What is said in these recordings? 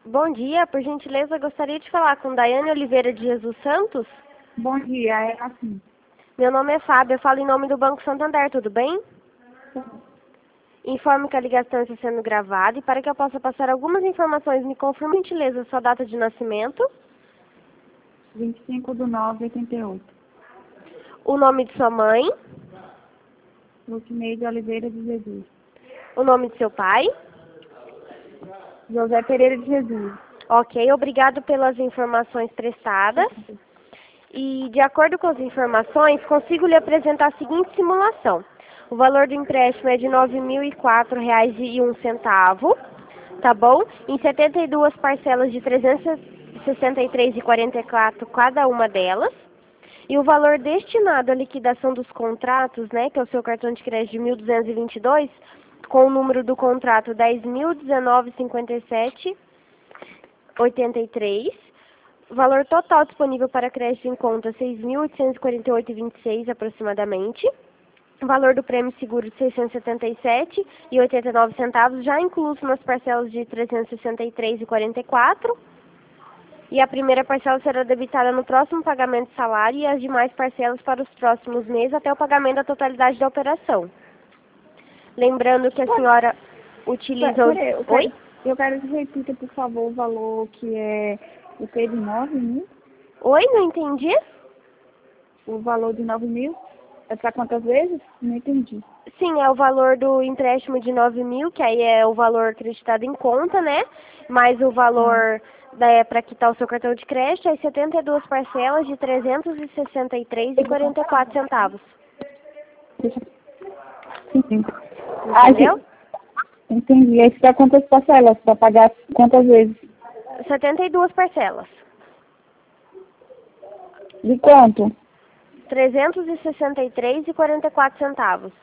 Bom dia, por gentileza, gostaria de falar com Daiane Oliveira de Jesus Santos. Bom dia, é assim. Meu nome é Fábio, eu falo em nome do Banco Santander, tudo bem? Informo que a ligação está sendo gravada e para que eu possa passar algumas informações, me confirme, por gentileza, sua data de nascimento, 25/9/88. o nome de sua mãe, Lucineide Oliveira de Jesus. o nome de seu pai. José Pereira de Jesus. Ok, obrigado pelas informações prestadas. E, de acordo com as informações, consigo lhe apresentar a seguinte simulação. O valor do empréstimo é de R$ 9.004,01, tá bom? Em 72 parcelas de R$ 363,44 cada uma delas. E o valor destinado à liquidação dos contratos, né, que é o seu cartão de crédito de 1.222, com o número do contrato 10.019,57,83. Valor total disponível para crédito em conta 6.848,26 aproximadamente. Valor do prêmio seguro de 677,89 centavos, já incluso nas parcelas de 363,44. E a primeira parcela será debitada no próximo pagamento de salário e as demais parcelas para os próximos meses até o pagamento da totalidade da operação. Lembrando que a senhora utiliza o... Oi? Eu quero que repita, por favor, o valor que é o que de 9 mil? Oi, não entendi? O valor de 9 mil? É para quantas vezes? Não entendi. Sim, é o valor do empréstimo de 9 mil, que aí é o valor acreditado em conta, né? Mais o valor para quitar o seu cartão de crédito, é 72 parcelas de R$ 363,44 centavos. Entendeu? Entendi. Aí para quantas parcelas? Para pagar quantas vezes? 72 parcelas. De quanto? R$ 363,44 centavos.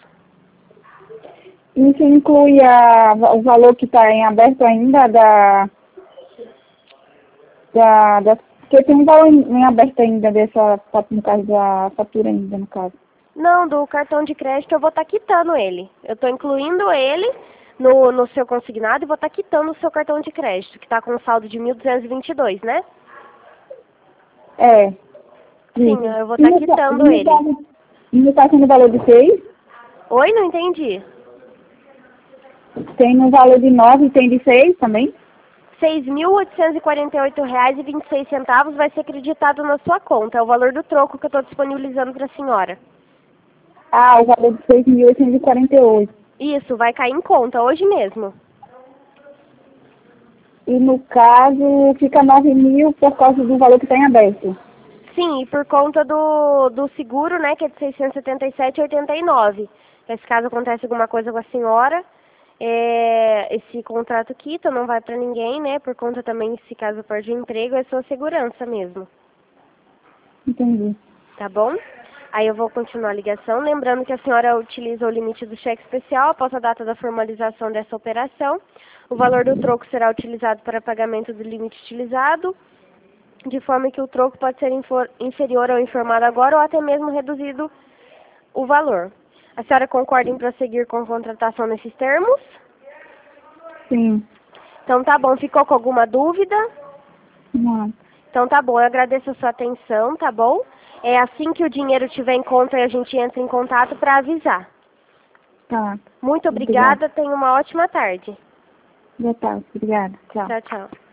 Isso inclui o valor que está em aberto ainda porque tem um valor em aberto ainda no caso da fatura ainda, no caso. Não, do cartão de crédito eu vou estar quitando ele. Eu estou incluindo ele no seu consignado e vou estar quitando o seu cartão de crédito, que está com um saldo de 1.222, né? É. Sim, eu vou estar quitando ele. E não está sendo valor de 6? Oi, não entendi. Tem no valor de 9 e tem de 6 também? R$ 6.848,26 vai ser acreditado na sua conta. É o valor do troco que eu estou disponibilizando para a senhora. Ah, o valor de 6.848. Isso, vai cair em conta hoje mesmo. E no caso, fica 9 mil por causa do valor que está em aberto. Sim, e por conta do seguro, né, que é de R$ 677,89. Se caso acontece alguma coisa com a senhora, esse contrato quita, não vai para ninguém, né, por conta também, se caso perde o emprego, é sua segurança mesmo. Entendi. Tá bom? Aí eu vou continuar a ligação, lembrando que a senhora utiliza o limite do cheque especial após a data da formalização dessa operação. O valor do troco será utilizado para pagamento do limite utilizado, de forma que o troco pode ser inferior ao informado agora ou até mesmo reduzido o valor. A senhora concorda em prosseguir com a contratação nesses termos? Sim. Então tá bom, ficou com alguma dúvida? Não. Então tá bom, eu agradeço a sua atenção, tá bom? É assim que o dinheiro estiver em conta, a gente entra em contato para avisar. Tá. Muito obrigada, tenha uma ótima tarde. Boa tarde, obrigada. Tchau. Tchau, tchau.